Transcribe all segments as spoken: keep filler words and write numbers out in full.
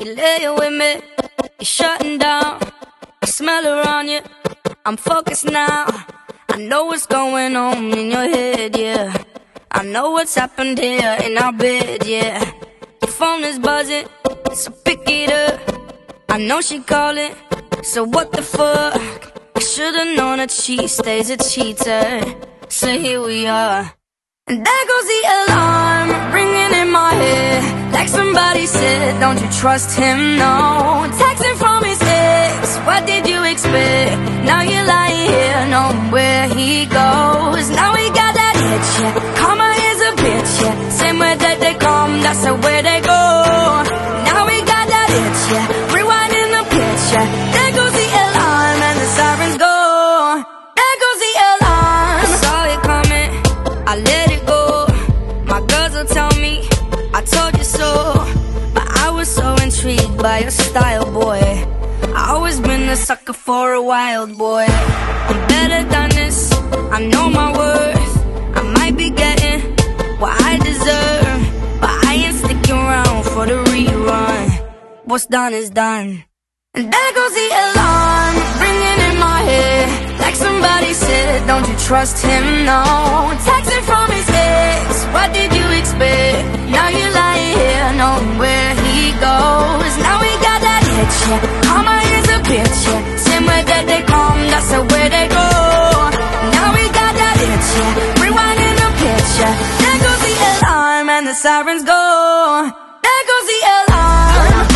You lay it with me, you're shutting down. I smell her on you, I'm focused now. I know what's going on in your head, yeah. I know what's happened here in our bed, yeah. Your phone is buzzing, so pick it up. I know she calling, so what the fuck? I should've known that she stays a cheater. So here we are. And there goes the alarm, ringing in my head. Like somebody said, don't you trust him, no. Texting from his ex, what did you expect? Now you're lying here, knowing where he goes. Now we got that itch, yeah. Karma is a bitch, yeah. Same way that they come, that's the way they go. Now we got that itch, yeah. Rewinding the picture. There goes the alarm and the sirens go. There goes the alarm. I saw it coming, I let it go. My girls will tell me, I told you so. But I was so intrigued by your style, boy. I always been a sucker for a wild boy. I'm better than this, I know my worth. I might be getting what I deserve, but I ain't sticking around for the rerun. What's done is done. And there goes the alarm, ringing in my head. Like somebody said, don't you trust him, no. Texting from his ex, what did you expect? Now you're lying here, knowing where he goes. Now we got that itch, yeah. Karma is a bitch, yeah. Same way that they come, that's the way they go. Now we got that itch, yeah. Rewinding the picture. There goes the alarm and the sirens go. There goes the alarm.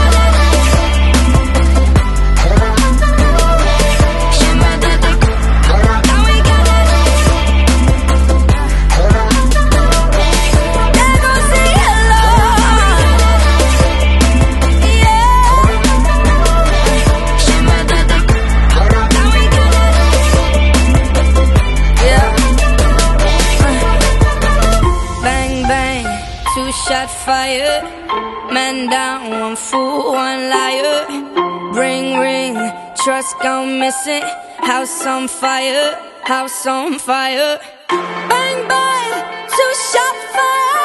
Shot fire, man down, one fool, one liar. Ring, ring, trust gone missing. House on fire, house on fire. Bang, bang, two shot fire.